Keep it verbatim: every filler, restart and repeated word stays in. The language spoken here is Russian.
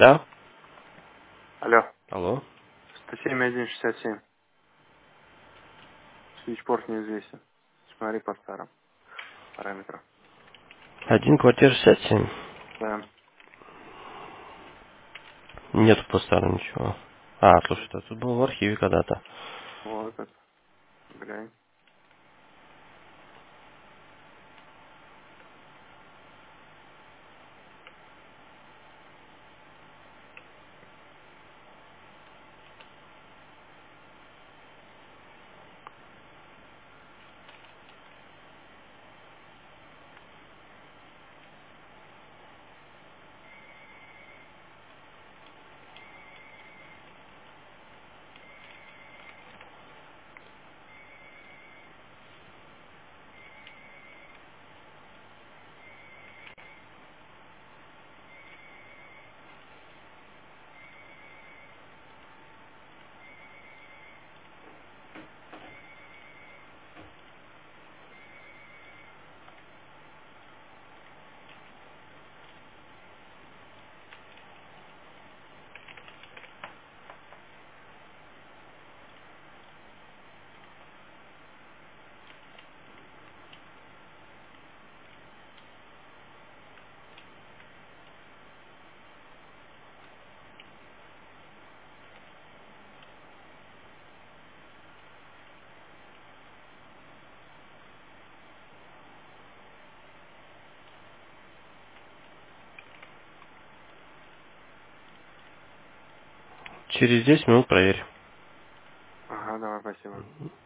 Да? Алло. Алло. сто семь один шестьдесят семь. Свичпорт неизвестен. Смотри по старым параметрам. Один квартира шестьдесят семь. Да. Нету по старому ничего. А, слушай, это тут был в архиве когда-то. Вот это. Глянь. Через десять минут проверь. Ага, давай, спасибо.